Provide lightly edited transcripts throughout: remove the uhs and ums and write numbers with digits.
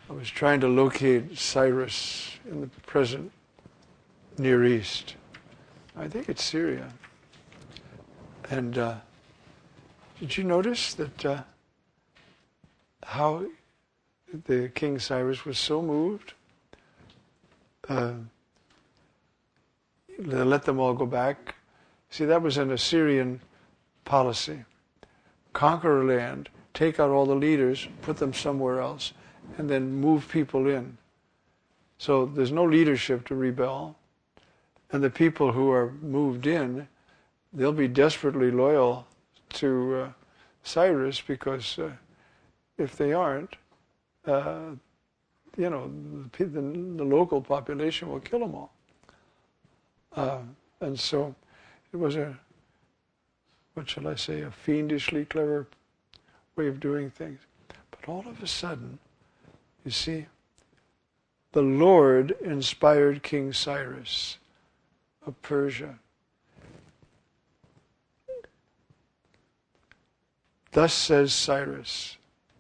I was trying to locate Cyrus in the present Near East. I think it's Syria. And did you notice that how the King Cyrus was so moved? Let them all go back. See, that was an Assyrian policy. Conquer a land, take out all the leaders, put them somewhere else, and then move people in. So there's no leadership to rebel. And the people who are moved in, they'll be desperately loyal to Cyrus, because if they aren't, the local population will kill them all. And so it was a fiendishly clever way of doing things. But all of a sudden, you see, the Lord inspired King Cyrus of Persia. Thus says Cyrus,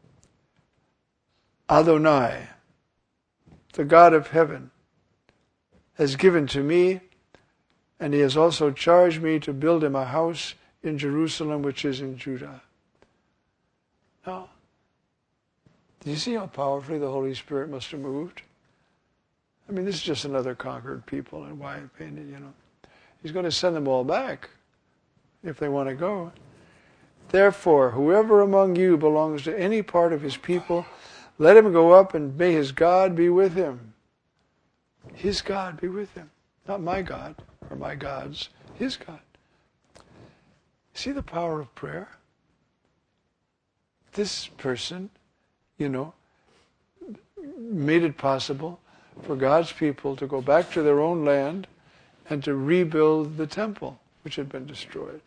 Adonai, the God of heaven, has given to me, and he has also charged me to build him a house in Jerusalem, which is in Judah. Now, do you see how powerfully the Holy Spirit must have moved? I mean, this is just another conquered people, and why pain it, He's going to send them all back if they want to go. Therefore, whoever among you belongs to any part of his people, let him go up, and may his God be with him. His God be with him. Not my God or my gods. His God. See the power of prayer? This person, made it possible for God's people to go back to their own land and to rebuild the temple, which had been destroyed.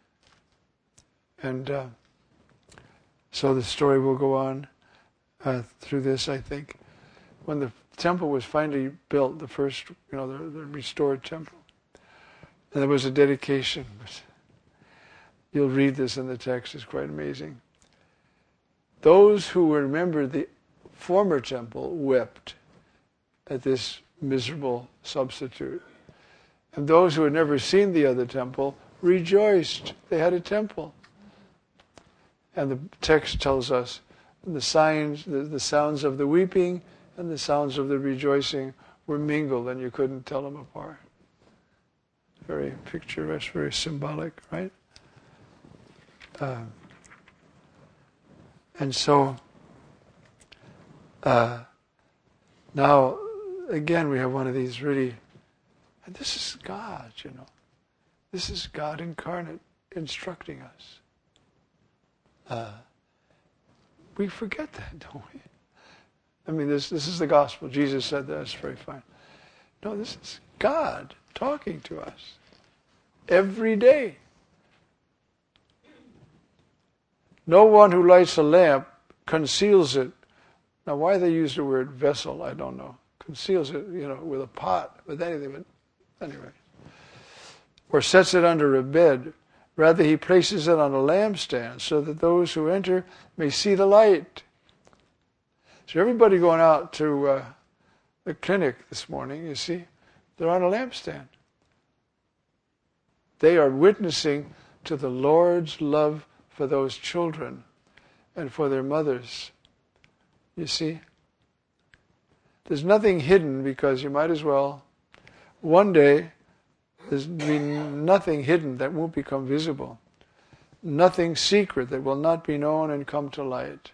And so the story will go on through this, I think. When the temple was finally built, the first, the restored temple, and there was a dedication. You'll read this in the text, it's quite amazing. Those who remembered the former temple wept at this miserable substitute. And those who had never seen the other temple rejoiced. They had a temple. And the text tells us the sounds of the weeping and the sounds of the rejoicing were mingled, and you couldn't tell them apart. Very picturesque, very symbolic, right? And so, now, again, we have one of these really, and this is God, This is God incarnate instructing us. We forget that, don't we? I mean, this is the gospel. Jesus said that. It's very fine. No, this is God talking to us every day. No one who lights a lamp conceals it. Now, why they use the word vessel, I don't know. Conceals it, with a pot, with anything. But anyway. Or sets it under a bed. Rather, he places it on a lampstand so that those who enter may see the light. So everybody going out to the clinic this morning, you see, they're on a lampstand. They are witnessing to the Lord's love for those children and for their mothers. You see? There's nothing hidden, because you might as well. One day, there's nothing hidden that won't become visible. Nothing secret that will not be known and come to light.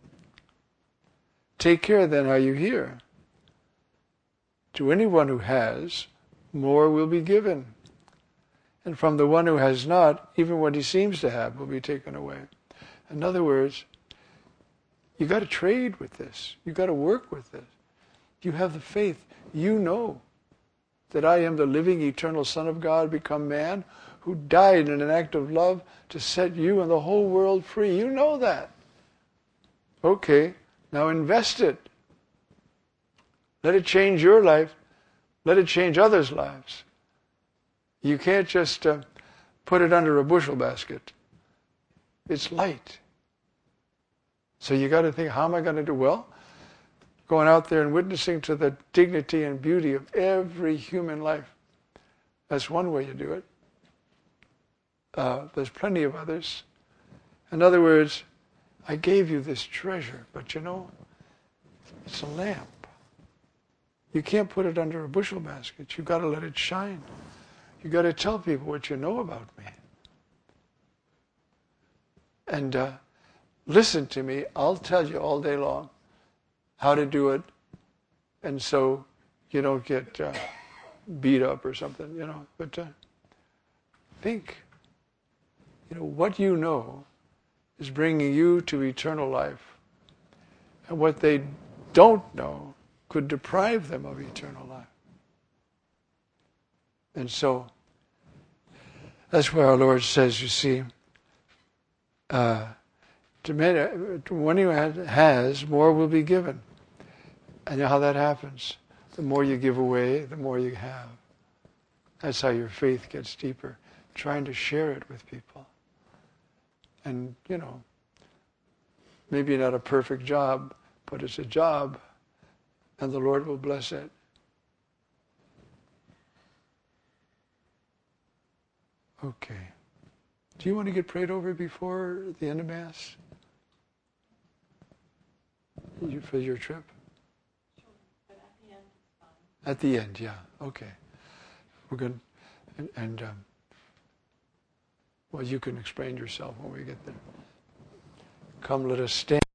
Take care then how you hear. To anyone who has, more will be given. And from the one who has not, even what he seems to have will be taken away. In other words, you've got to trade with this. You've got to work with this. You have the faith. You know that I am the living, eternal Son of God, become man, who died in an act of love to set you and the whole world free. You know that. Okay, now invest it. Let it change your life. Let it change others' lives. You can't just put it under a bushel basket. It's light. So you got to think, how am I going to do? Well, going out there and witnessing to the dignity and beauty of every human life. That's one way you do it. There's plenty of others. In other words, I gave you this treasure, but it's a lamp. You can't put it under a bushel basket. You've got to let it shine. You've got to tell people what you know about me. And listen to me. I'll tell you all day long how to do it, and so you don't get beat up or something, But think, what you know is bringing you to eternal life. And what they don't know could deprive them of eternal life. And that's where our Lord says, you see, to one who has, more will be given. And you know how that happens? The more you give away, the more you have. That's how your faith gets deeper. Trying to share it with people. And, maybe not a perfect job, but it's a job, and the Lord will bless it. Okay. Do you want to get prayed over before the end of Mass? For your trip? Sure, but at the end it's fine. At the end, yeah. Okay. We're going to, well, you can explain yourself when we get there. Come, let us stand.